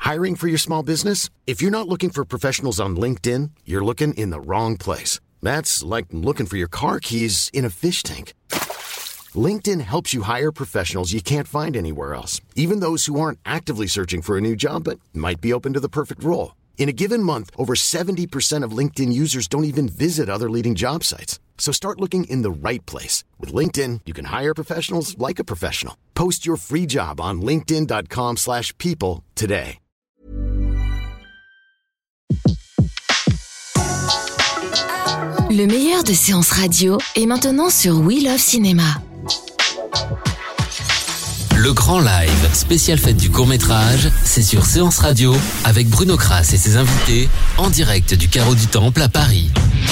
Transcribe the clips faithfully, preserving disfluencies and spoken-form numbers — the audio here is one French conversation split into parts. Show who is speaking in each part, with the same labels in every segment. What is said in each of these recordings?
Speaker 1: Hiring for your small business? If you're not looking for professionals on LinkedIn, you're looking in the wrong place. That's like looking for your car keys in a fish tank. LinkedIn helps you hire professionals you can't find anywhere else, even those who aren't actively searching for a new job but might be open to the perfect role. In a given month, over seventy percent of LinkedIn users don't even visit other leading job sites. So start looking in the right place. With LinkedIn, you can hire professionals like a professional. Post your free job on linkedin.com slash people today.
Speaker 2: Le meilleur de séances radio est maintenant sur We Love Cinéma.
Speaker 3: Le grand live, spécial fête du court-métrage, c'est sur Séance Radio avec Bruno Kras et ses invités en direct du Carreau du Temple à Paris.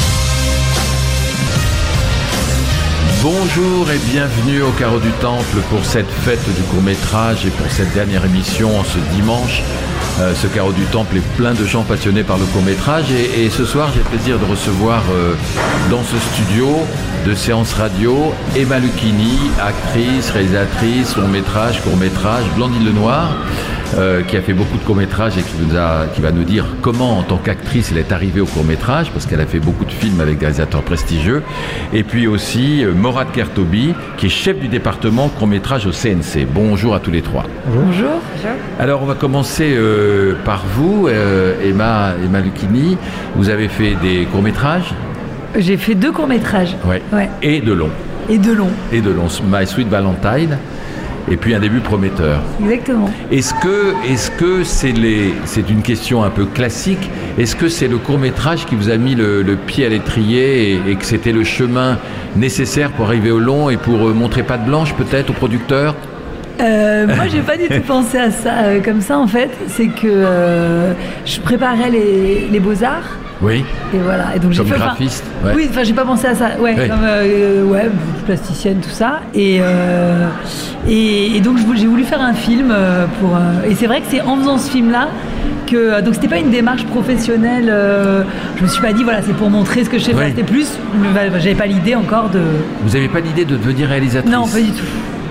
Speaker 4: Bonjour et bienvenue au Carreau du Temple pour cette fête du court-métrage et pour cette dernière émission ce dimanche. Euh, ce Carreau du Temple est plein de gens passionnés par le court-métrage et, et ce soir j'ai le plaisir de recevoir euh, dans ce studio de Séance Radio Emma Lucchini, actrice, réalisatrice, long-métrage, court-métrage, Blandine Lenoir, euh, qui a fait beaucoup de courts-métrages et qui, nous a, qui va nous dire comment en tant qu'actrice elle est arrivée au court-métrage parce qu'elle a fait beaucoup de films avec des réalisateurs prestigieux. Et puis aussi euh, Morad Kertobi qui est chef du département court-métrage au C N C. Bonjour à tous les trois.
Speaker 5: Bonjour.
Speaker 4: Alors on va commencer euh, par vous, euh, Emma, Emma Lucchini. Vous avez fait des courts-métrages ?
Speaker 5: J'ai fait deux courts-métrages.
Speaker 4: Ouais. Ouais. Et de longs.
Speaker 5: Et de longs.
Speaker 4: Et de longs. My Sweet Valentine. Et puis un début prometteur.
Speaker 5: Exactement.
Speaker 4: Est-ce que, est-ce que c'est, les, c'est une question un peu classique, est-ce que c'est le court-métrage qui vous a mis le, le pied à l'étrier et, et que c'était le chemin nécessaire pour arriver au long et pour euh, montrer patte blanche peut-être au producteur ?
Speaker 5: Euh, moi, j'ai pas du tout pensé à ça euh, comme ça en fait. C'est que euh, je préparais les, les beaux-arts.
Speaker 4: Oui.
Speaker 5: Et voilà. Et donc
Speaker 4: comme
Speaker 5: j'ai fait,
Speaker 4: graphiste.
Speaker 5: Ouais. Oui, enfin, j'ai pas pensé à ça. Ouais, oui. Comme euh, ouais, plasticienne, tout ça. Et euh, et, et donc j'ai voulu faire un film pour. Euh, et c'est vrai que c'est en faisant ce film-là que donc c'était pas une démarche professionnelle. Euh, je me suis pas dit voilà, c'est pour montrer ce que je sais faire. C'était plus. J'avais pas l'idée encore de.
Speaker 4: Vous avez pas l'idée de devenir réalisatrice ?
Speaker 5: Non, pas du tout.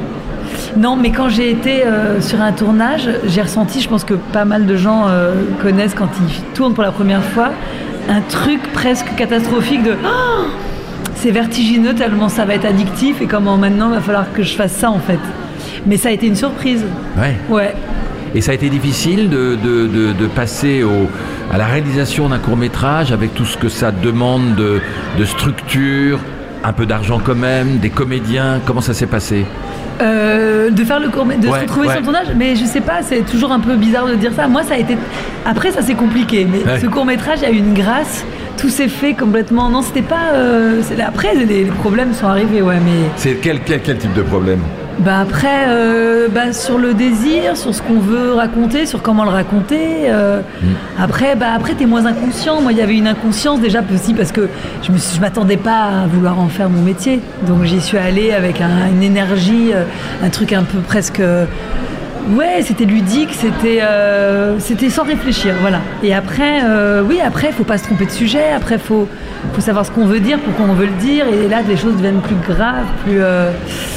Speaker 5: Non, mais quand j'ai été euh, sur un tournage, j'ai ressenti, je pense que pas mal de gens euh, connaissent quand ils tournent pour la première fois, un truc presque catastrophique de oh, c'est vertigineux tellement ça va être addictif et comment maintenant il va falloir que je fasse ça en fait. Mais ça a été une surprise.
Speaker 4: Ouais.
Speaker 5: Ouais.
Speaker 4: Et ça a été difficile de, de, de, de passer au, à la réalisation d'un court-métrage avec tout ce que ça demande de, de structure, un peu d'argent quand même, des comédiens. Comment ça s'est passé ?
Speaker 5: Euh, de faire le court de ouais, se retrouver ouais. sur le tournage, mais je sais pas, c'est toujours un peu bizarre de dire ça. Moi, ça a été. Après, ça c'est compliqué, mais ouais. ce court métrage a eu une grâce. Tout s'est fait complètement. Non, c'était pas. Euh... C'est... Après, les, les problèmes sont arrivés, ouais, mais.
Speaker 4: C'est quel quel, quel type de problème ?
Speaker 5: Bah après, euh, bah sur le désir, sur ce qu'on veut raconter, sur comment le raconter. Euh, mmh. Après, bah après t'es moins inconscient. Moi, il y avait une inconscience déjà aussi parce que je me suis, je m'attendais pas à vouloir en faire mon métier. Donc j'y suis allée avec un, une énergie, euh, un truc un peu presque. Euh, ouais, c'était ludique, c'était, euh, c'était sans réfléchir, voilà. Et après, euh, oui, après, faut pas se tromper de sujet. Après, faut, faut savoir ce qu'on veut dire, pourquoi on veut le dire. Et là, les choses deviennent plus graves, plus. Euh,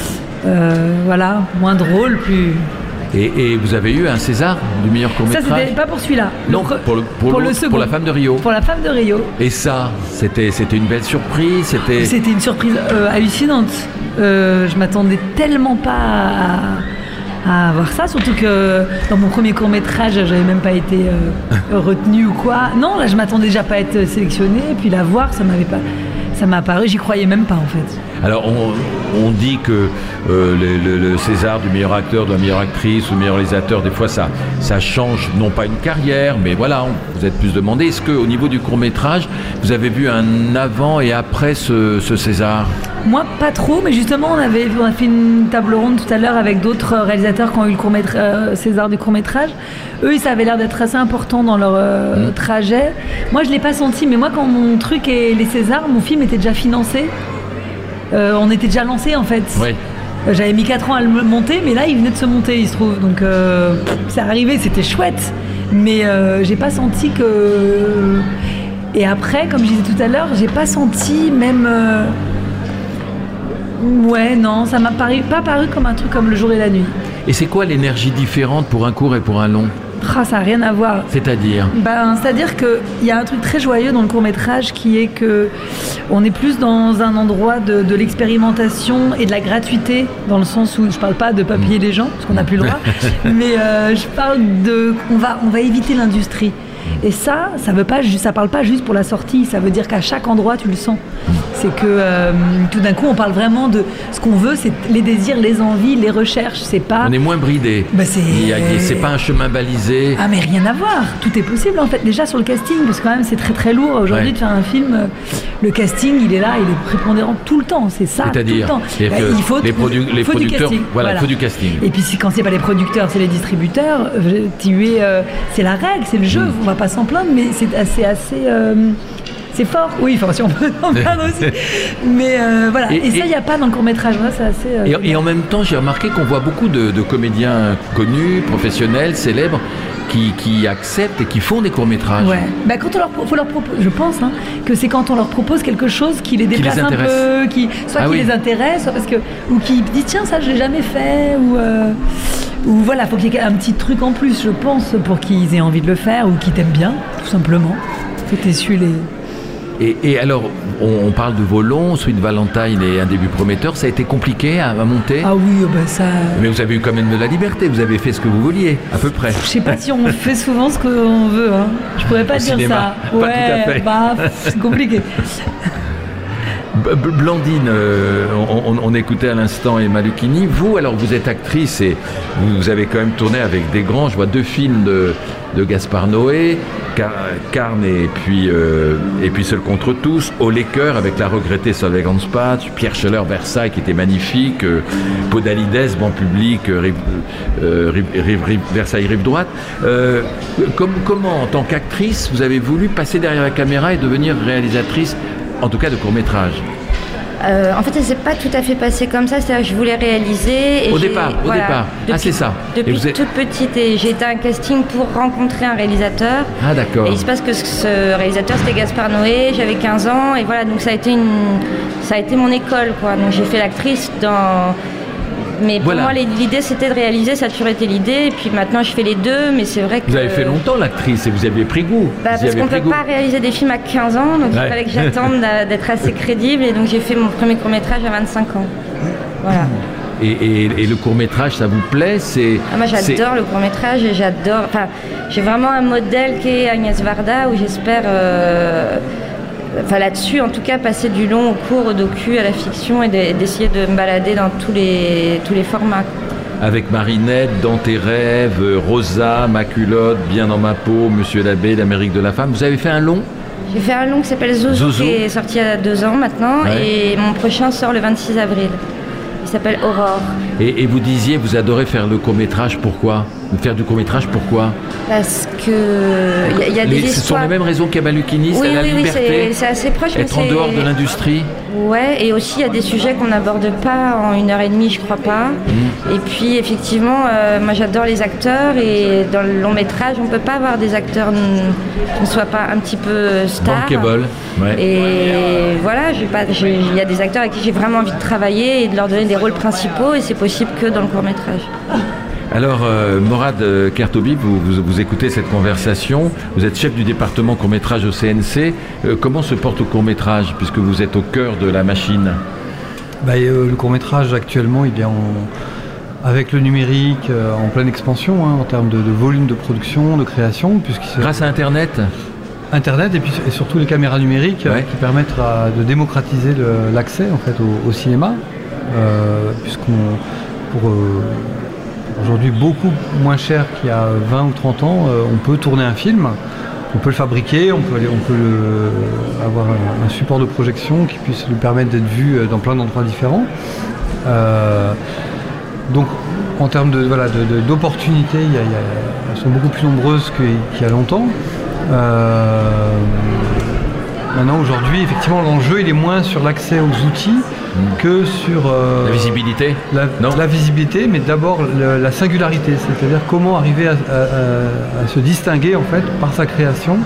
Speaker 5: Euh, voilà, moins drôle, plus...
Speaker 4: Et, et vous avez eu un César du meilleur court-métrage ?
Speaker 5: Ça, c'était pas pour celui-là.
Speaker 4: Non, le, pour, le, pour, pour le second. Pour La Femme de Rio.
Speaker 5: Pour La Femme de Rio.
Speaker 4: Et ça, c'était, c'était une belle surprise, c'était...
Speaker 5: C'était une surprise euh, hallucinante. Euh, je m'attendais tellement pas à, à avoir ça, surtout que dans mon premier court-métrage, j'avais même pas été euh, retenue ou quoi. Non, là, je m'attendais déjà pas à être sélectionnée, et puis la voir, ça m'avait pas... Ça m'a apparu, j'y croyais même pas en fait.
Speaker 4: Alors on, on dit que euh, le, le, le César du meilleur acteur, de la meilleure actrice ou du meilleur réalisateur, des fois ça, ça change, non pas une carrière, mais voilà, on, vous êtes plus demandé. Est-ce qu'au niveau du court-métrage, vous avez vu un avant et après ce, ce César ?
Speaker 5: Moi, pas trop, mais justement, on, avait, on a fait une table ronde tout à l'heure avec d'autres réalisateurs qui ont eu le court-métrage, euh, César du court-métrage. Eux, ça avait l'air d'être assez important dans leur euh, mmh. trajet. Moi, je ne l'ai pas senti, mais moi, quand mon truc est les Césars, mon film était déjà financé. Euh, on était déjà lancé, en fait.
Speaker 4: Oui.
Speaker 5: Euh, j'avais mis quatre ans à le monter, mais là, il venait de se monter, il se trouve. Donc, euh, c'est arrivé, c'était chouette. Mais euh, j'ai pas senti que... Et après, comme je disais tout à l'heure, j'ai pas senti même... Euh... Ouais, non, ça m'a paru, pas paru comme un truc comme Le Jour et la Nuit.
Speaker 4: Et c'est quoi l'énergie différente pour un court et pour un long ?
Speaker 5: Ah, ça n'a rien à voir.
Speaker 4: C'est-à-dire
Speaker 5: ben, C'est-à-dire qu'il y a un truc très joyeux dans le court-métrage qui est qu'on est plus dans un endroit de, de l'expérimentation et de la gratuité, dans le sens où je ne parle pas de papiller les gens, parce qu'on n'a plus le droit, mais euh, je parle de... On va, on va éviter l'industrie. Et ça, ça veut pas, ça parle pas juste pour la sortie, ça veut dire qu'à chaque endroit tu le sens. C'est que euh, tout d'un coup on parle vraiment de ce qu'on veut, c'est les désirs, les envies, les recherches, c'est pas...
Speaker 4: On est moins bridé,
Speaker 5: bah c'est... Il y a,
Speaker 4: c'est pas un chemin balisé.
Speaker 5: Ah mais rien à voir, tout est possible en fait, déjà sur le casting, parce que quand même c'est très très lourd aujourd'hui ouais. de faire un film, le casting il est là, il est prépondérant tout le temps, c'est ça,
Speaker 4: c'est-à-dire,
Speaker 5: tout le temps. Bah, il faut,
Speaker 4: les, produ- les
Speaker 5: faut
Speaker 4: producteurs,
Speaker 5: du casting.
Speaker 4: Voilà,
Speaker 5: voilà,
Speaker 4: il faut du casting.
Speaker 5: Et puis quand c'est pas les producteurs, c'est les distributeurs, tu es, euh, c'est la règle, c'est le jeu, mmh. on va pas s'en plaindre, mais c'est assez, assez euh, c'est fort, oui, enfin si on peut en plaindre aussi, mais euh, voilà, et, et ça il n'y a pas dans le court-métrage, là, c'est assez... Euh,
Speaker 4: et, et en même temps, j'ai remarqué qu'on voit beaucoup de, de comédiens connus, professionnels, célèbres, qui, qui acceptent et qui font des courts-métrages.
Speaker 5: Ouais, bah, quand on leur, faut leur propose, je pense hein, que c'est quand on leur propose quelque chose qui les déplace
Speaker 4: qui les
Speaker 5: un peu, qui, soit
Speaker 4: ah,
Speaker 5: qui
Speaker 4: oui.
Speaker 5: les intéresse, soit parce que, ou qui dit tiens ça je l'ai jamais fait, ou... Euh, Ou voilà, il faut qu'il y ait un petit truc en plus, je pense, pour qu'ils aient envie de le faire ou qu'ils t'aiment bien, tout simplement. Faut t'essuyer les...
Speaker 4: Et, et alors, on, on parle de vos longs, Sweet Valentine et Un début prometteur, ça a été compliqué à, à monter ?
Speaker 5: Ah oui, bah ça...
Speaker 4: Mais vous avez eu quand même de la liberté, vous avez fait ce que vous vouliez, à peu près.
Speaker 5: Je sais pas si on fait souvent ce qu'on veut, hein. Je pourrais pas
Speaker 4: Au
Speaker 5: dire
Speaker 4: cinéma,
Speaker 5: ça.
Speaker 4: pas
Speaker 5: Ouais,
Speaker 4: tout à fait.
Speaker 5: Bah, c'est compliqué.
Speaker 4: Blandine, euh, on, on, on écoutait à l'instant Emma Lucchini. Vous, alors vous êtes actrice et vous avez quand même tourné avec des grands. Je vois deux films de, de Gaspard Noé, Car, Carne et puis, euh, et puis Seul contre tous, Au Laker avec la regrettée Solveig Hanspatch, Pierre Scheller, Versailles qui était magnifique, euh, Podalides, Banc public, euh, rive, euh, rive, rive, rive, Versailles rive droite. Euh, comme, comment, en tant qu'actrice, vous avez voulu passer derrière la caméra et devenir réalisatrice, en tout cas de court-métrage?
Speaker 6: Euh, en fait, ça ne s'est pas tout à fait passé comme ça. C'est-à-dire que je voulais réaliser. Et
Speaker 4: au
Speaker 6: j'ai,
Speaker 4: départ, au
Speaker 6: voilà,
Speaker 4: départ.
Speaker 6: Depuis,
Speaker 4: ah, c'est ça.
Speaker 6: Depuis
Speaker 4: et vous êtes...
Speaker 6: toute petite, et j'ai été à un casting pour rencontrer un réalisateur.
Speaker 4: Ah, d'accord.
Speaker 6: Et il se passe que ce réalisateur, c'était Gaspard Noé. J'avais quinze ans, et voilà. Donc ça a été une, ça a été mon école, quoi. Donc j'ai fait l'actrice dans. Mais pour
Speaker 4: voilà.
Speaker 6: moi, l'idée, c'était de réaliser, ça a toujours été l'idée. Et puis maintenant, je fais les deux, mais c'est vrai que...
Speaker 4: Vous avez fait longtemps l'actrice et vous avez pris goût.
Speaker 6: Bah, parce qu'on ne peut goût. pas réaliser des films à quinze ans, donc ouais. il fallait que j'attende d'être assez crédible. Et donc, j'ai fait mon premier court-métrage à vingt-cinq ans. Voilà.
Speaker 4: Et, et, et le court-métrage, ça vous plaît? C'est,
Speaker 6: ah, moi, j'adore
Speaker 4: c'est...
Speaker 6: le court-métrage et j'adore... Enfin, j'ai vraiment un modèle qui est Agnès Varda, où j'espère... Euh... Enfin là-dessus, en tout cas, passer du long au court, au docu, à la fiction et d'essayer de me balader dans tous les, tous les formats.
Speaker 4: Avec Marinette, Dans tes rêves, Rosa, Ma culotte, Bien dans ma peau, Monsieur l'abbé, L'Amérique de la femme. Vous avez fait un long?
Speaker 6: J'ai fait un long qui s'appelle Zouzou, Zouzou, qui est sorti il y a deux ans maintenant, ouais. Et mon prochain sort le vingt-six avril. Il s'appelle Aurore.
Speaker 4: Et, et vous disiez, vous adorez faire le court-métrage, pourquoi? Faire du court-métrage, pourquoi?
Speaker 6: Parce que il y, y a des
Speaker 4: les,
Speaker 6: histoires...
Speaker 4: Ce sont les mêmes raisons qu'Emma Lucchini,
Speaker 6: oui,
Speaker 4: c'est la
Speaker 6: oui,
Speaker 4: liberté,
Speaker 6: oui, c'est assez proche.
Speaker 4: Être
Speaker 6: mais
Speaker 4: en dehors de l'industrie.
Speaker 6: Ouais, et aussi il y a des sujets qu'on n'aborde pas en une heure et demie, je crois pas. Mmh. Et puis effectivement, euh, moi j'adore les acteurs et dans le long métrage, on peut pas avoir des acteurs qui ne soient pas un petit peu stars.
Speaker 4: Bankable, ouais.
Speaker 6: Et voilà, il y a des acteurs avec qui j'ai vraiment envie de travailler et de leur donner des rôles principaux, et c'est possible que dans le court métrage.
Speaker 4: Alors, euh, Morad Kertobi, vous, vous, vous écoutez cette conversation, vous êtes chef du département court-métrage au C N C. Euh, comment se porte le court-métrage, puisque vous êtes au cœur de la machine?
Speaker 7: bah, euh, Le court-métrage, actuellement, il est en, avec le numérique euh, en pleine expansion, hein, en termes de, de volume de production, de création. Se...
Speaker 4: Grâce à Internet
Speaker 7: Internet et, puis, et surtout les caméras numériques ouais. euh, qui permettent à, de démocratiser le, l'accès en fait, au, au cinéma, euh, puisqu'on... Pour, euh, aujourd'hui beaucoup moins cher qu'il y a vingt ou trente ans, euh, on peut tourner un film, on peut le fabriquer, on peut, on peut le, avoir un, un support de projection qui puisse lui permettre d'être vu dans plein d'endroits différents. Euh, donc en termes de, voilà, de, de, d'opportunités, il y a, il y a, elles sont beaucoup plus nombreuses qu'il y a longtemps. Euh, maintenant aujourd'hui, effectivement, l'enjeu il est moins sur l'accès aux outils que sur euh,
Speaker 4: la visibilité
Speaker 7: la,
Speaker 4: non.
Speaker 7: la visibilité, mais d'abord le, la singularité, c'est-à-dire comment arriver à, à, à se distinguer en fait par sa création.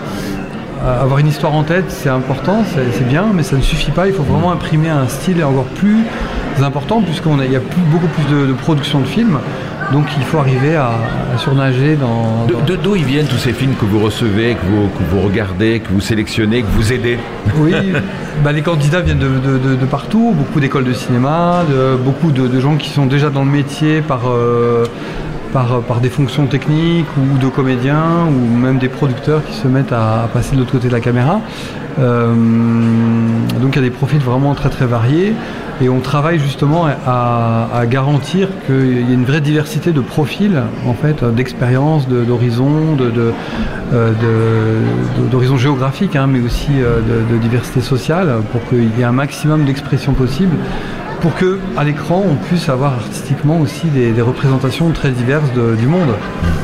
Speaker 7: À avoir une histoire en tête, c'est important, c'est, c'est bien, mais ça ne suffit pas. Il faut vraiment imprimer un style encore plus important, puisqu'on a, il y a plus, beaucoup plus de, de production de films. Donc il faut arriver à, à surnager dans...
Speaker 4: De, de, d'où ils viennent tous ces films que vous recevez, que vous, que vous regardez, que vous sélectionnez, que vous aidez?
Speaker 7: Oui, bah, les candidats viennent de, de, de, de partout, beaucoup d'écoles de cinéma, de, beaucoup de, de gens qui sont déjà dans le métier par... Euh, Par, par des fonctions techniques ou de comédiens ou même des producteurs qui se mettent à, à passer de l'autre côté de la caméra. Euh, donc il y a des profils vraiment très très variés et on travaille justement à, à garantir qu'il y ait une vraie diversité de profils, en fait, d'expériences, de, d'horizons, de, de, euh, de, d'horizons géographiques, hein, mais aussi euh, de, de diversité sociale pour qu'il y ait un maximum d'expression possible, pour qu'à l'écran, on puisse avoir artistiquement aussi des, des représentations très diverses de, du monde.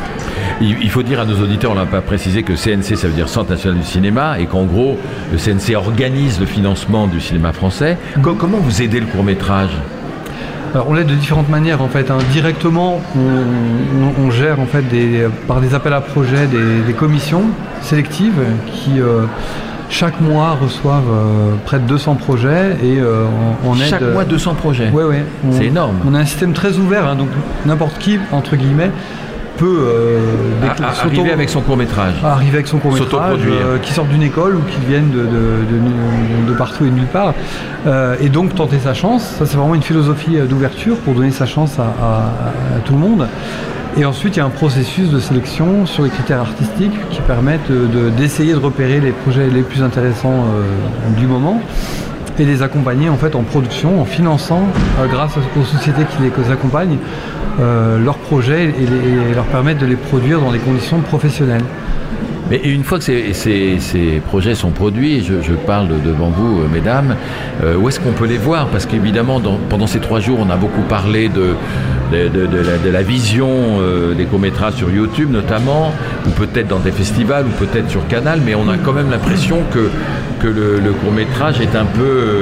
Speaker 4: Il faut dire à nos auditeurs, on n'a pas précisé que C N C, ça veut dire Centre National du Cinéma, et qu'en gros, le C N C organise le financement du cinéma français. Mmh. Comment vous aidez le court-métrage ?
Speaker 7: Alors, on l'aide de différentes manières, en fait. Hein. Directement, on, on, on gère, en fait, des, par des appels à projets, des, des commissions sélectives qui... Euh, chaque mois reçoivent euh, près de deux cents projets et euh, on, on aide...
Speaker 4: Chaque mois deux cents projets.
Speaker 7: Oui, oui.
Speaker 4: C'est énorme.
Speaker 7: On a un système très ouvert, hein, donc n'importe qui, entre guillemets, peut euh,
Speaker 4: à, à, arriver avec son court-métrage.
Speaker 7: Arriver avec son court-métrage, euh, qui sortent d'une école ou qui viennent de, de, de, de partout et de nulle part. Euh, et donc tenter sa chance. Ça, c'est vraiment une philosophie d'ouverture pour donner sa chance à, à, à tout le monde. Et ensuite, il y a un processus de sélection sur les critères artistiques qui permettent de, d'essayer de repérer les projets les plus intéressants euh, du moment et les accompagner en fait en production, en finançant, euh, grâce aux sociétés qui les accompagnent, euh, leurs projets et, les, et leur permettre de les produire dans des conditions professionnelles.
Speaker 4: Mais une fois que ces, ces, ces projets sont produits, je, je parle devant vous, euh, mesdames, euh, où est-ce qu'on peut les voir? Parce qu'évidemment, dans, pendant ces trois jours, on a beaucoup parlé de, de, de, de, la, de la vision euh, des courts-métrages sur YouTube notamment, ou peut-être dans des festivals, ou peut-être sur Canal, mais on a quand même l'impression que, que le, le court-métrage est un peu euh,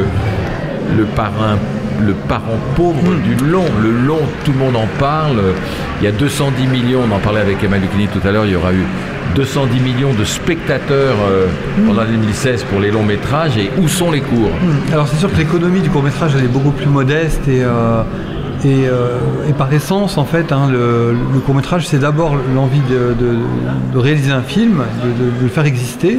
Speaker 4: le parrain le parent pauvre mmh. du long. Le long, tout le monde en parle. Il y a deux cent dix millions, on en parlait avec Emma Lucchini tout à l'heure, il y aura eu deux cent dix millions de spectateurs euh, mmh. pendant deux mille seize pour les longs métrages. Et où sont les courts?
Speaker 7: mmh. Alors c'est sûr que l'économie du court métrage elle est beaucoup plus modeste et, euh, et, euh, et par essence en fait hein, le, le court métrage c'est d'abord l'envie de, de, de réaliser un film, de, de, de le faire exister.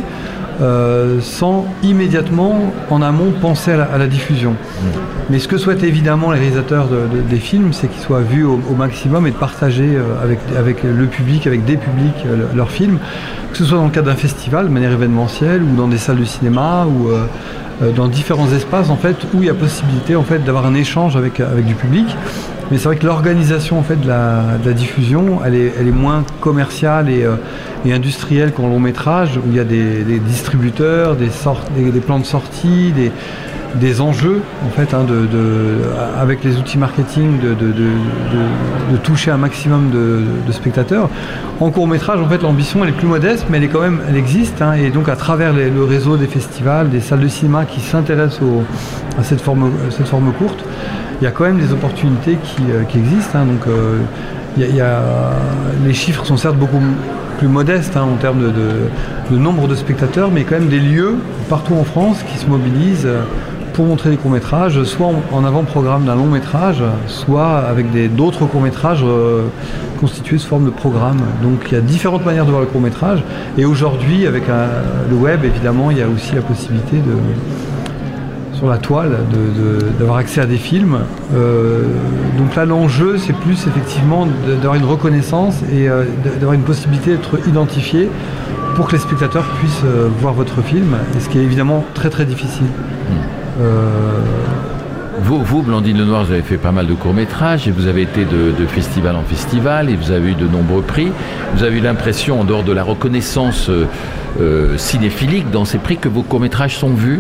Speaker 7: Euh, sans immédiatement en amont penser à la, à la diffusion. Mmh. Mais ce que souhaitent évidemment les réalisateurs de, de, des films, c'est qu'ils soient vus au, au maximum et de partager euh, avec, avec le public, avec des publics, euh, leurs films, que ce soit dans le cadre d'un festival de manière événementielle ou dans des salles de cinéma ou euh, euh, dans différents espaces en fait où il y a possibilité en fait d'avoir un échange avec, avec du public. Mais c'est vrai que l'organisation en fait de la, de la diffusion, elle est, elle est moins commerciale et, euh, et industrielle qu'en long métrage, où il y a des, des distributeurs, des, sort, des, des plans de sortie, des, des enjeux en fait, hein, de, de, avec les outils marketing, de, de, de, de, de toucher un maximum de, de spectateurs. En court métrage, en fait, l'ambition elle est plus modeste, mais elle est quand même, elle existe, hein, et donc à travers les, le réseau des festivals, des salles de cinéma qui s'intéressent au, à cette forme, cette forme courte. Il y a quand même des opportunités qui, euh, qui existent. Hein, donc, euh, il y a, il y a, les chiffres sont certes beaucoup plus modestes hein, en termes de, de, de nombre de spectateurs, mais quand même des lieux partout en France qui se mobilisent pour montrer des courts-métrages, soit en, en avant-programme d'un long-métrage, soit avec des, d'autres courts-métrages euh, constitués sous forme de programme. Donc il y a différentes manières de voir le court-métrage. Et aujourd'hui, avec un, le web, évidemment, il y a aussi la possibilité de... sur la toile, de, de, d'avoir accès à des films. Euh, donc là, l'enjeu, c'est plus effectivement de, d'avoir une reconnaissance et euh, d'avoir une possibilité d'être identifié pour que les spectateurs puissent euh, voir votre film, et ce qui est évidemment très très difficile. Mmh. Euh...
Speaker 4: Vous, vous, Blandine Lenoir, vous avez fait pas mal de courts-métrages et vous avez été de, de festival en festival et vous avez eu de nombreux prix. Vous avez eu l'impression, en dehors de la reconnaissance euh, cinéphilique dans ces prix, que vos courts-métrages sont vus?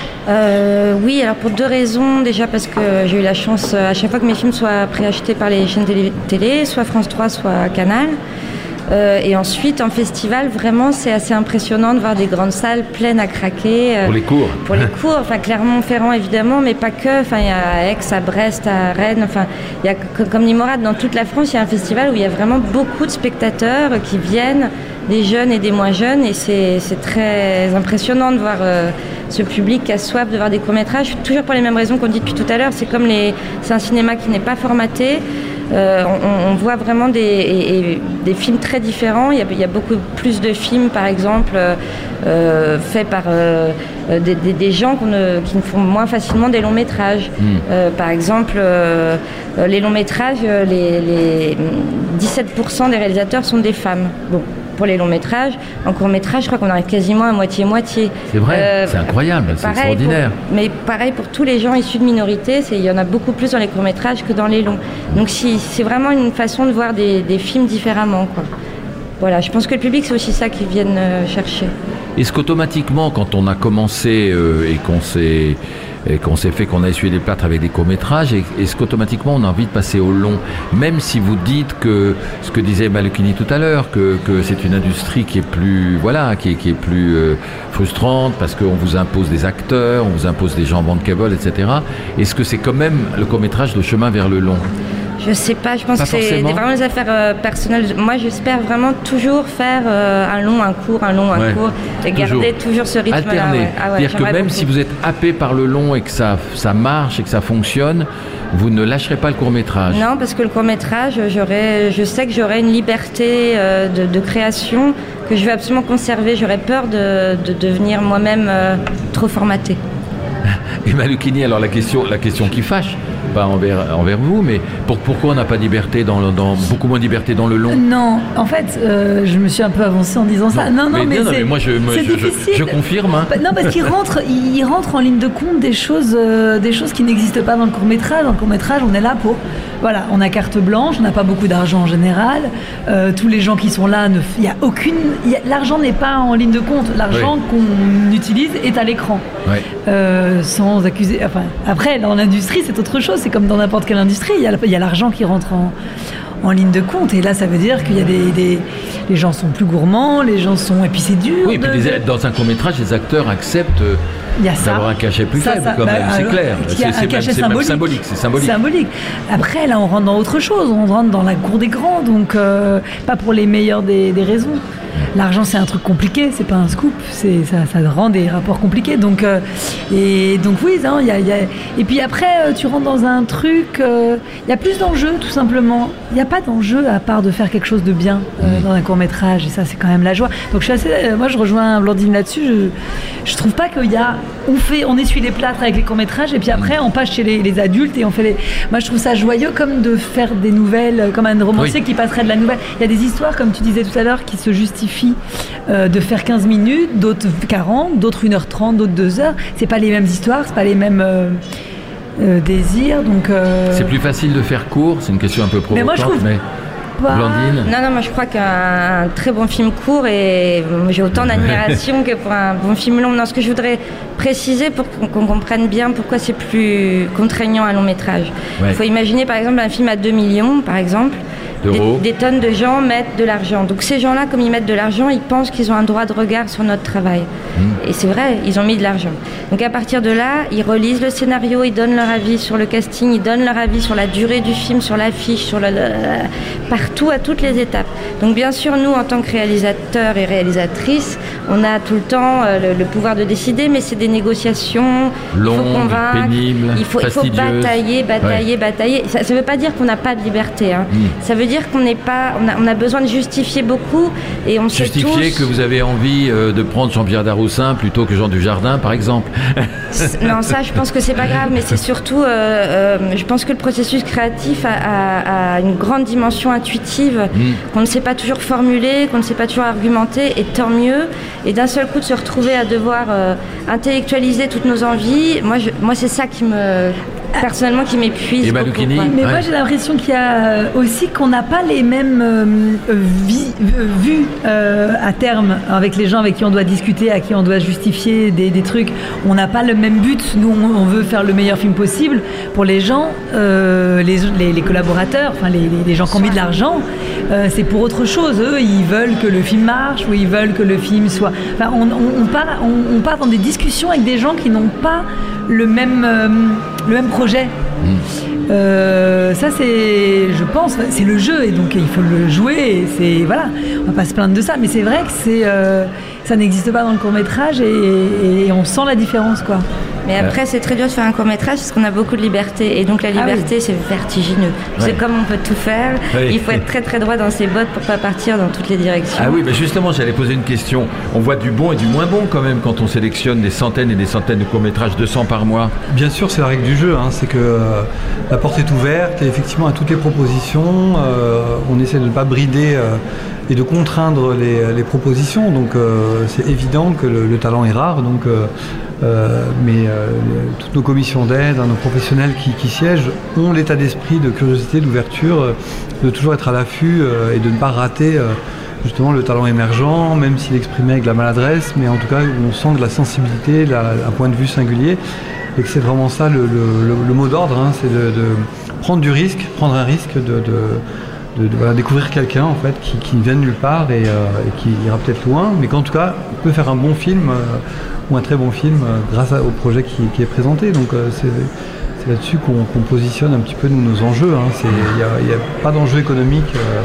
Speaker 6: Euh, oui, alors pour deux raisons. Déjà parce que j'ai eu la chance à chaque fois que mes films soient préachetés par les chaînes télé, télé soit France trois, soit Canal. Euh, et ensuite, en festival, vraiment, c'est assez impressionnant de voir des grandes salles pleines à craquer.
Speaker 4: Euh, pour les cours.
Speaker 6: Pour les cours, enfin Clermont-Ferrand évidemment, mais pas que. Enfin, il y a Aix, à Brest, à Rennes. Enfin, il y a comme dit Morad, dans toute la France, il y a un festival où il y a vraiment beaucoup de spectateurs qui viennent, des jeunes et des moins jeunes, et c'est, c'est très impressionnant de voir euh, ce public qui a soif de voir des courts-métrages, toujours pour les mêmes raisons qu'on dit depuis tout à l'heure. C'est comme les, c'est un cinéma qui n'est pas formaté. Euh, on, on voit vraiment des, et, et des films très différents. Il y, a, il y a beaucoup plus de films, par exemple, euh, faits par euh, des, des, des gens qu'on ne, qui ne font moins facilement des longs métrages. Mmh. Euh, par exemple, euh, les longs métrages, les, les dix-sept pour cent des réalisateurs sont des femmes. Bon. Pour les longs métrages, en court métrage, je crois qu'on arrive quasiment à moitié-moitié.
Speaker 4: C'est vrai, euh, c'est incroyable, c'est extraordinaire.
Speaker 6: Pour, mais pareil pour tous les gens issus de minorités, c'est, il y en a beaucoup plus dans les courts métrages que dans les longs. Donc si, c'est vraiment une façon de voir des, des films différemment, quoi. Voilà, je pense que le public, c'est aussi ça qu'ils viennent euh, chercher.
Speaker 4: Est-ce qu'automatiquement, quand on a commencé euh, et qu'on s'est... et qu'on s'est fait, qu'on a essuyé les plâtres avec des courts-métrages, et est-ce qu'automatiquement on a envie de passer au long, même si vous dites que, ce que disait Malukini tout à l'heure, que, que c'est une industrie qui est plus, voilà, qui est, qui est plus euh, frustrante, parce qu'on vous impose des acteurs, on vous impose des gens bankable, et cetera. Est-ce que c'est quand même le court-métrage le chemin vers le long ?
Speaker 6: Je sais pas, je pense
Speaker 4: pas
Speaker 6: que c'est
Speaker 4: forcément.
Speaker 6: vraiment des affaires euh, personnelles. Moi, j'espère vraiment toujours faire euh, un long, un court, un long, un
Speaker 4: ouais,
Speaker 6: court, et
Speaker 4: toujours.
Speaker 6: garder toujours ce rythme-là.
Speaker 4: Alterner.
Speaker 6: Ouais. Ah ouais,
Speaker 4: C'est-à-dire que même
Speaker 6: beaucoup.
Speaker 4: si vous êtes happé par le long et que ça, ça marche et que ça fonctionne, vous ne lâcherez pas le court-métrage.
Speaker 6: Non, parce que le court-métrage, j'aurais, je sais que j'aurai une liberté euh, de, de création que je vais absolument conserver. J'aurais peur de, de devenir moi-même euh, trop formatée.
Speaker 4: Et Malukini, alors la question, la question qui fâche, pas envers, envers vous, mais pour, pourquoi on n'a pas de liberté dans, le, dans beaucoup moins de liberté dans le long ?
Speaker 5: Non, en fait, euh, je me suis un peu avancée en disant ça. Non, non,
Speaker 4: mais,
Speaker 5: mais,
Speaker 4: non, non,
Speaker 5: c'est,
Speaker 4: mais moi je, moi,
Speaker 5: c'est
Speaker 4: je,
Speaker 5: difficile.
Speaker 4: je, je confirme. Hein.
Speaker 5: Non, parce qu'il rentre, il rentre en ligne de compte des choses, euh, des choses qui n'existent pas dans le court métrage. Dans le court métrage, on est là pour, voilà, on a carte blanche, on n'a pas beaucoup d'argent en général. Euh, tous les gens qui sont là, il y a aucune, y a, l'argent n'est pas en ligne de compte. L'argent oui. qu'on utilise est à l'écran, oui. euh, sans accuser. Enfin, après, dans l'industrie, c'est autre chose. C'est comme dans n'importe quelle industrie. Il y a, il y a l'argent qui rentre en, en ligne de compte. Et là, ça veut dire qu'il y a des, des... Les gens sont plus gourmands, les gens sont... Et puis c'est dur.
Speaker 4: Oui, et puis
Speaker 5: de...
Speaker 4: les, dans un court-métrage, les acteurs acceptent
Speaker 5: il y a ça.
Speaker 4: d'avoir un cachet plus
Speaker 5: ça,
Speaker 4: faible,
Speaker 5: ça,
Speaker 4: quand
Speaker 5: bah,
Speaker 4: même. C'est clair.
Speaker 5: C'est, c'est, un
Speaker 4: c'est,
Speaker 5: cachet
Speaker 4: même,
Speaker 5: symbolique.
Speaker 4: C'est symbolique. C'est symbolique.
Speaker 5: symbolique. Après, là, on rentre dans autre chose. On rentre dans la cour des grands. Donc, euh, pas pour les meilleures des, des raisons. L'argent, c'est un truc compliqué, c'est pas un scoop, c'est, ça, ça rend des rapports compliqués. Donc, euh, et donc oui, hein, y a, y a... et puis après, euh, tu rentres dans un truc, il euh, y a plus d'enjeux, tout simplement. Il n'y a pas d'enjeu à part de faire quelque chose de bien euh, dans un court-métrage, et ça, c'est quand même la joie. Donc, je suis assez, euh, moi, je rejoins Blandine là-dessus. Je, je trouve pas qu'il y a, on fait, on essuie les plâtres avec les courts-métrages, et puis après, on passe chez les, les adultes et on fait les. Moi, je trouve ça joyeux, comme de faire des nouvelles, comme un romancier oui. qui passerait de la nouvelle. Il y a des histoires, comme tu disais tout à l'heure, qui se justifient. Euh, de faire quinze minutes, d'autres quarante, d'autres une heure trente, d'autres deux heures. C'est pas les mêmes histoires, c'est pas les mêmes euh, euh, désirs. Donc, euh...
Speaker 4: c'est plus facile de faire court, c'est une question un peu provocante.
Speaker 5: Mais moi je trouve
Speaker 4: mais...
Speaker 5: pas...
Speaker 4: Blandine.
Speaker 6: Non, non, moi je crois qu'un très bon film court, et j'ai autant d'admiration que pour un bon film long. Non, ce que je voudrais préciser pour qu'on, qu'on comprenne bien pourquoi c'est plus contraignant un long métrage. Il ouais. faut imaginer par exemple un film à deux millions, par exemple. Des, des tonnes de gens mettent de l'argent. Donc ces gens-là, comme ils mettent de l'argent, ils pensent qu'ils ont un droit de regard sur notre travail. Mmh. Et c'est vrai, ils ont mis de l'argent. Donc à partir de là, ils relisent le scénario, ils donnent leur avis sur le casting, ils donnent leur avis sur la durée du film, sur l'affiche, sur le, le, partout, à toutes les étapes. Donc bien sûr, nous, en tant que réalisateurs et réalisatrices, on a tout le temps euh, le, le pouvoir de décider, mais c'est des négociations.
Speaker 4: Longues,
Speaker 6: il faut convaincre,
Speaker 4: pénibles,
Speaker 6: il faut, il faut batailler, batailler, ouais. batailler. Ça ne veut pas dire qu'on n'a pas de liberté. Hein. Mmh. Ça veut dire dire qu'on n'est pas, on a, on a besoin de justifier beaucoup, et on sait tous...
Speaker 4: Justifier que vous avez envie euh, de prendre Jean-Pierre Daroussin plutôt que Jean Dujardin, par exemple.
Speaker 6: Non, ça, je pense que c'est pas grave, mais c'est surtout, euh, euh, je pense que le processus créatif a, a, a une grande dimension intuitive, mmh. qu'on ne sait pas toujours formuler, qu'on ne sait pas toujours argumenter, et tant mieux. Et d'un seul coup, de se retrouver à devoir euh, intellectualiser toutes nos envies, moi, je, moi c'est ça qui me... personnellement qui m'épuise.
Speaker 4: Et Malukini,
Speaker 5: mais
Speaker 4: ouais.
Speaker 5: moi j'ai l'impression qu'il y a aussi qu'on n'a pas les mêmes euh, vi- vues euh, à terme avec les gens avec qui on doit discuter, à qui on doit justifier des, des trucs. On n'a pas le même but. Nous on, on veut faire le meilleur film possible. Pour les gens, euh, les, les, les collaborateurs, enfin les, les, les gens qui ont mis de l'argent, euh, c'est pour autre chose. Eux, ils veulent que le film marche, ou ils veulent que le film soit. Enfin, on, on, on, part, on, on part dans des discussions avec des gens qui n'ont pas le même, euh, le même projet. Mmh. Euh, ça c'est, je pense, c'est le jeu, et donc il faut le jouer. Et c'est voilà, on va pas se plaindre de ça, mais c'est vrai que c'est, euh, ça n'existe pas dans le court-métrage et, et on sent la différence, quoi.
Speaker 6: Mais après, c'est très dur de faire un court-métrage parce qu'on a beaucoup de liberté. Et donc, la liberté, ah oui. c'est vertigineux. Ouais. C'est comme on peut tout faire. Oui. Il faut être très, très droit dans ses bottes pour pas partir dans toutes les directions.
Speaker 4: Ah oui, mais justement, j'allais poser une question. On voit du bon et du moins bon quand même quand on sélectionne des centaines et des centaines de courts-métrages, deux cents par mois.
Speaker 7: Bien sûr, c'est la règle du jeu. Hein. C'est que euh, la porte est ouverte et effectivement, à toutes les propositions, euh, on essaie de ne pas brider euh, et de contraindre les, les propositions. Donc, euh, c'est évident que le, le talent est rare. Donc, euh, Euh, mais euh, toutes nos commissions d'aide, hein, nos professionnels qui, qui siègent ont l'état d'esprit de curiosité, d'ouverture, euh, de toujours être à l'affût euh, et de ne pas rater euh, justement le talent émergent, même s'il est exprimé avec de la maladresse, mais en tout cas on sent de la sensibilité, la, un point de vue singulier, et que c'est vraiment ça le, le, le, le mot d'ordre, hein, c'est de, de prendre du risque, prendre un risque de, de, de, de voilà, découvrir quelqu'un en fait qui, qui ne vient de nulle part et, euh, et qui ira peut-être loin, mais qu'en tout cas on peut faire un bon film. Euh, ou un très bon film euh, grâce à, au projet qui, qui est présenté. Donc euh, c'est, c'est là-dessus qu'on, qu'on positionne un petit peu nous, nos enjeux. Il hein. n'y a, a pas d'enjeu économique. Euh...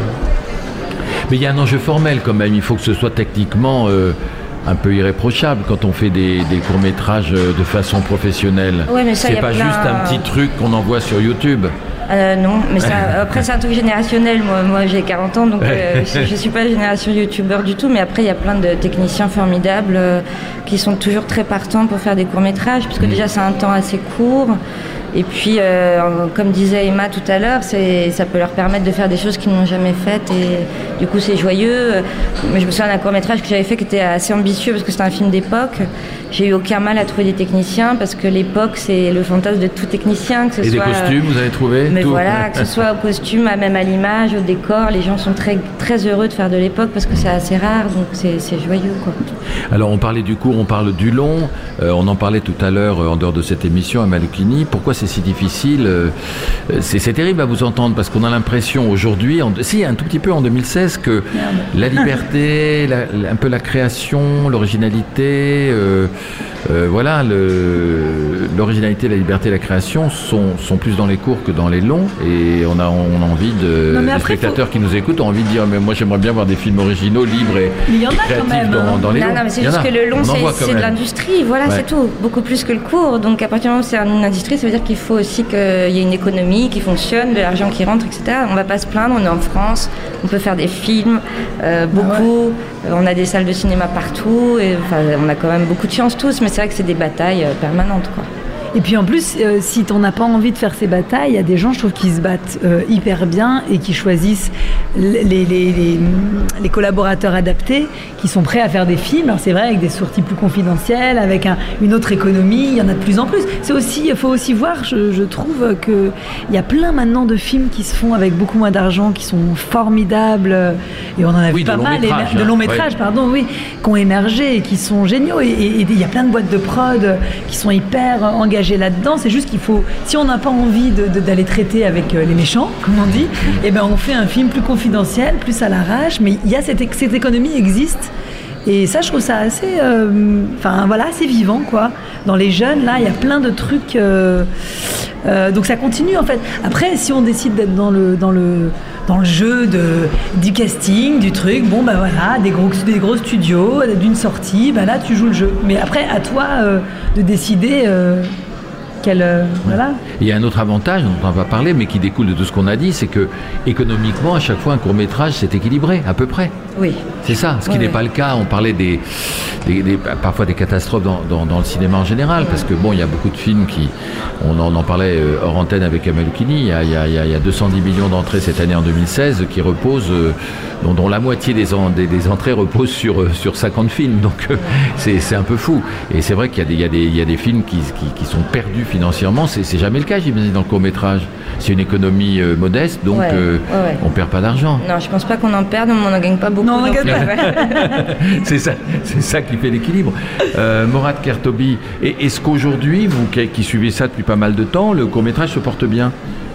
Speaker 4: Mais il y a un enjeu formel quand même. Il faut que ce soit techniquement euh, un peu irréprochable quand on fait des, des courts-métrages de façon professionnelle.
Speaker 6: Ouais, mais ça,
Speaker 4: c'est pas
Speaker 6: plein...
Speaker 4: juste un petit truc qu'on envoie sur YouTube.
Speaker 6: Euh, non, mais ça, après c'est un truc générationnel. Moi, moi j'ai quarante ans, donc euh, je ne suis pas génération youtubeur du tout. Mais après, il y a plein de techniciens formidables euh, qui sont toujours très partants pour faire des courts-métrages, parce que mmh. déjà c'est un temps assez court. Et puis, euh, comme disait Emma tout à l'heure, c'est, ça peut leur permettre de faire des choses qu'ils n'ont jamais faites. Et du coup, c'est joyeux. Mais je me souviens d'un court-métrage que j'avais fait qui était assez ambitieux parce que c'était un film d'époque. J'ai eu aucun mal à trouver des techniciens parce que l'époque, c'est le fantasme de tout technicien. Que ce
Speaker 4: et
Speaker 6: soit,
Speaker 4: des costumes, vous avez trouvé
Speaker 6: mais
Speaker 4: tout.
Speaker 6: Voilà, que ce soit au costume, même à l'image, au décor. Les gens sont très, très heureux de faire de l'époque parce que c'est assez rare. Donc, c'est, c'est joyeux, quoi.
Speaker 4: Alors, on parlait du court, on parle du long. Euh, on en parlait tout à l'heure euh, en dehors de cette émission à Maloukini. Pourquoi c'est si difficile euh, c'est, c'est terrible à vous entendre parce qu'on a l'impression aujourd'hui, en, si un tout petit peu en deux mille seize, que Merde. la liberté, la, un peu la création, l'originalité, euh, euh, voilà, le, l'originalité, la liberté, la création sont, sont plus dans les courts que dans les longs. Et on a, on a envie de, non, les spectateurs faut... qui nous écoutent ont envie de dire mais moi j'aimerais bien voir des films originaux, libres et, et créatifs même, dans, hein. dans les
Speaker 6: non,
Speaker 4: longs.
Speaker 6: Non, mais c'est juste que le long c'est, c'est de l'industrie, voilà, ouais. c'est tout, beaucoup plus que le court. Donc à partir du moment où c'est une industrie, ça veut dire qu'il faut aussi qu'il y ait une économie qui fonctionne, de l'argent qui rentre, et cetera. On ne va pas se plaindre, on est en France, on peut faire des films, euh, beaucoup, ah ouais. on a des salles de cinéma partout, et, enfin, on a quand même beaucoup de chance tous, mais c'est vrai que c'est des batailles euh, permanentes, quoi.
Speaker 5: Et puis en plus, euh, si t'en as pas envie de faire ces batailles, il y a des gens, je trouve, qui se battent euh, hyper bien et qui choisissent les, les, les, les collaborateurs adaptés, qui sont prêts à faire des films. Alors c'est vrai, avec des sorties plus confidentielles, avec un, une autre économie, il y en a de plus en plus. C'est aussi, il faut aussi voir, je, je trouve, qu'il y a plein maintenant de films qui se font avec beaucoup moins d'argent, qui sont formidables, et on en a
Speaker 4: oui,
Speaker 5: vu pas mal,
Speaker 4: métrage,
Speaker 5: émer- de longs métrages, ouais. pardon, oui, qui ont émergé et qui sont géniaux. Et il y a plein de boîtes de prod qui sont hyper engagées là-dedans. C'est juste qu'il faut, si on n'a pas envie de, de, d'aller traiter avec les méchants, comme on dit, eh ben on fait un film plus confidentiel, plus à l'arrache, mais il y a cette, cette économie existe. Et ça, je trouve ça assez, enfin euh, voilà, assez vivant, quoi. Dans les jeunes, là, il y a plein de trucs. Euh, euh, donc ça continue, en fait. Après, si on décide d'être dans le dans le dans le jeu de du casting, du truc, bon ben voilà, des gros des gros studios, d'une sortie, ben là tu joues le jeu. Mais après, à toi euh, de décider. Euh, Quel, euh, ouais. voilà.
Speaker 4: Il y a un autre avantage dont on va parler, mais qui découle de tout ce qu'on a dit, c'est que économiquement, à chaque fois, un court-métrage, c'est équilibré, à peu près.
Speaker 6: Oui.
Speaker 4: C'est ça, ce qui oui, n'est oui. pas le cas. On parlait des, des, des, parfois des catastrophes dans, dans, dans le cinéma en général, parce que bon, il y a beaucoup de films qui, on en, on en parlait hors antenne avec Maloukini, il y a, il y a, il y a deux cent dix millions d'entrées cette année en deux mille seize qui reposent, dont, dont la moitié des, en, des, des entrées reposent sur, sur cinquante films, donc c'est, c'est un peu fou. Et c'est vrai qu'il y a des, il y a des, il y a des films qui, qui, qui sont perdus financièrement, c'est, c'est jamais le cas, j'imagine, dans le court-métrage. C'est une économie euh, modeste, donc ouais, euh, ouais, ouais. on perd pas d'argent.
Speaker 6: Non, je pense pas qu'on en perde, mais on n'en gagne pas beaucoup.
Speaker 5: Non, on n'en gagne pas.
Speaker 4: c'est, ça, c'est ça qui fait l'équilibre. Euh, Morad Kertobi, et, est-ce qu'aujourd'hui, vous qui, qui suivez ça depuis pas mal de temps, le court-métrage se porte bien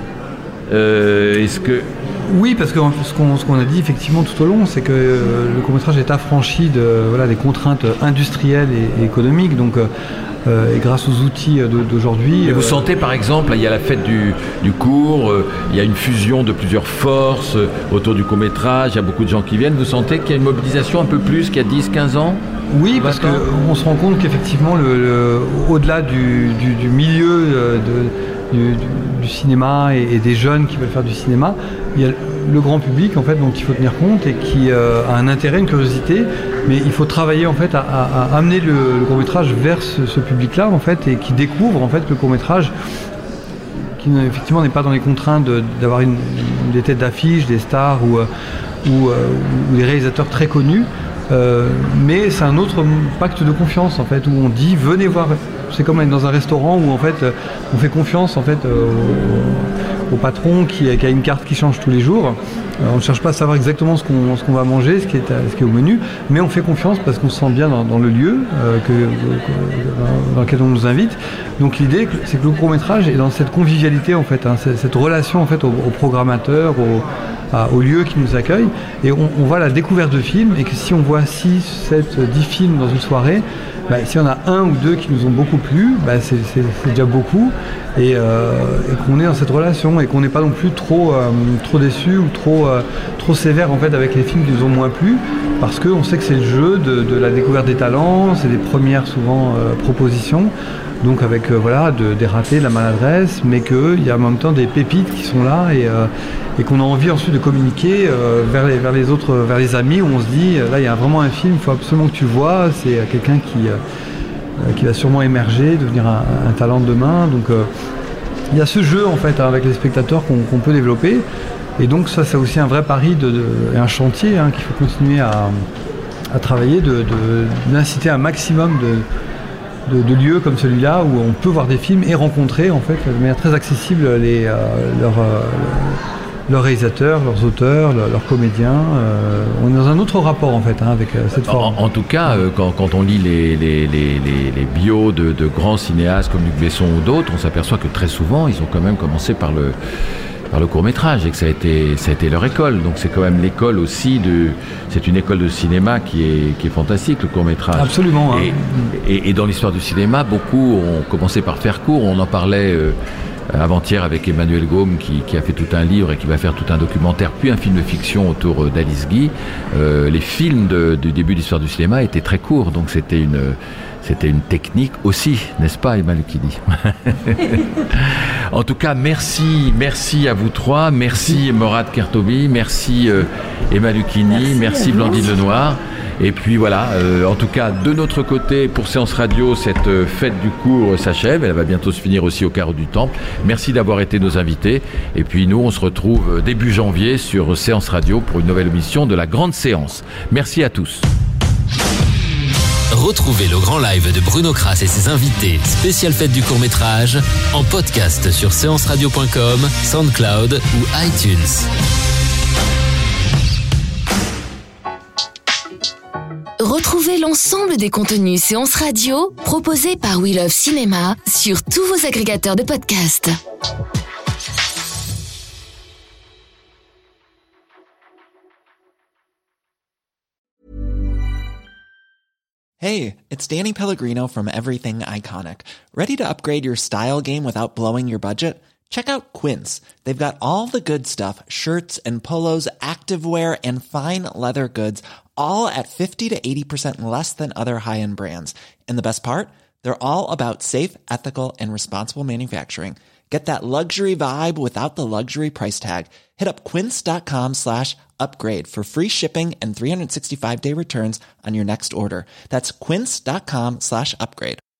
Speaker 4: euh, Est-ce que...
Speaker 7: Oui, parce que ce qu'on, ce qu'on a dit effectivement tout au long, c'est que euh, le court-métrage est affranchi de, voilà, des contraintes industrielles et, et économiques, donc euh, et grâce aux outils de, d'aujourd'hui...
Speaker 4: Et vous
Speaker 7: euh,
Speaker 4: sentez par exemple, il y a la fête du, du court, euh, il y a une fusion de plusieurs forces euh, autour du court-métrage, il y a beaucoup de gens qui viennent, vous sentez qu'il y a une mobilisation un peu plus qu'il y a dix quinze ans ?
Speaker 7: Oui, parce qu'on se rend compte qu'effectivement, le, le, au-delà du, du, du milieu de, du, du cinéma et, et des jeunes qui veulent faire du cinéma, il y a le grand public en fait, dont il faut tenir compte et qui euh, a un intérêt, une curiosité, mais il faut travailler en fait à, à, à amener le, le court-métrage vers ce, ce public-là en fait, et qui découvre en fait le court-métrage, qui effectivement n'est pas dans les contraintes de, d'avoir une, des têtes d'affiche, des stars ou, ou, ou des réalisateurs très connus. Euh, mais c'est un autre pacte de confiance en fait, où on dit venez voir. C'est comme être dans un restaurant où en fait on fait confiance en fait au, au patron qui, qui a une carte qui change tous les jours. Euh, on ne cherche pas à savoir exactement ce qu'on, ce qu'on va manger, ce qui, est, ce qui est au menu, mais on fait confiance parce qu'on se sent bien dans, dans le lieu euh, que, que, dans lequel on nous invite. Donc l'idée c'est que le court-métrage est dans cette convivialité en fait, hein, cette relation en fait au, au programmateur, au au lieu qui nous accueille, et on, on voit la découverte de films, et que si on voit six, sept, dix films dans une soirée, bah, s'il y en a un ou deux qui nous ont beaucoup plu, bah, c'est, c'est, c'est déjà beaucoup, et, euh, et qu'on est dans cette relation, et qu'on n'est pas non plus trop, euh, trop déçu ou trop, euh, trop sévère en fait, avec les films qui nous ont moins plu, parce qu'on sait que c'est le jeu de, de la découverte des talents, c'est des premières souvent euh, propositions, donc avec euh, voilà, de, des ratés, de la maladresse, mais qu'il y a en même temps des pépites qui sont là, et, euh, et qu'on a envie ensuite de communiquer euh, vers, les, vers les autres, vers les amis, où on se dit, là il y a vraiment un film, il faut absolument que tu le vois, c'est quelqu'un qui, euh, qui va sûrement émerger, devenir un, un talent de demain, donc euh, il y a ce jeu en fait, hein, avec les spectateurs qu'on, qu'on peut développer, et donc ça c'est aussi un vrai pari de, de, et un chantier hein, qu'il faut continuer à, à travailler, de, de, d'inciter un maximum de De, de lieux comme celui-là où on peut voir des films et rencontrer en fait de manière très accessible les, euh, leurs, euh, leurs réalisateurs, leurs auteurs, leurs, leurs comédiens. Euh, on est dans un autre rapport en fait hein, avec euh, cette forme.
Speaker 4: En, en tout cas, euh, quand, quand on lit les, les, les, les, les bios de, de grands cinéastes comme Luc Besson ou d'autres, on s'aperçoit que très souvent ils ont quand même commencé par le par le court-métrage et que ça a été ça a été leur école. Donc c'est quand même l'école aussi de c'est une école de cinéma qui est qui est fantastique, le court-métrage.
Speaker 7: Absolument.
Speaker 4: Et, hein. et, et dans l'histoire du cinéma, beaucoup ont commencé par faire court. On en parlait euh, avant-hier avec Emmanuel Gaume qui, qui a fait tout un livre et qui va faire tout un documentaire puis un film de fiction autour d'Alice Guy. Euh, les films de, du début de l'histoire du cinéma étaient très courts, donc c'était une C'était une technique aussi, n'est-ce pas, Emma Lucchini? En tout cas, merci, merci à vous trois, merci Morad Kertobi, merci euh, Emma Lucchini, merci, merci Blandine Lenoir. Et puis voilà, euh, en tout cas, de notre côté, pour Séance Radio, cette euh, fête du cours s'achève. Elle va bientôt se finir aussi au Carreau du Temple. Merci d'avoir été nos invités. Et puis nous, on se retrouve début janvier sur Séance Radio pour une nouvelle émission de la Grande Séance. Merci à tous.
Speaker 3: Retrouvez le grand live de Bruno Crass et ses invités, spéciale fête du court-métrage, en podcast sur séance radio point com, SoundCloud ou iTunes.
Speaker 2: Retrouvez l'ensemble des contenus Séance Radio proposés par We Love Cinéma sur tous vos agrégateurs de podcasts.
Speaker 8: Hey, it's Danny Pellegrino from Everything Iconic. Ready to upgrade your style game without blowing your budget? Check out Quince. They've got all the good stuff, shirts and polos, activewear, and fine leather goods, all at fifty to eighty percent less than other high-end brands. And the best part? They're all about safe, ethical, and responsible manufacturing. Get that luxury vibe without the luxury price tag. Hit up quince.com slash upgrade for free shipping and three sixty-five day returns on your next order. That's quince.com slash upgrade.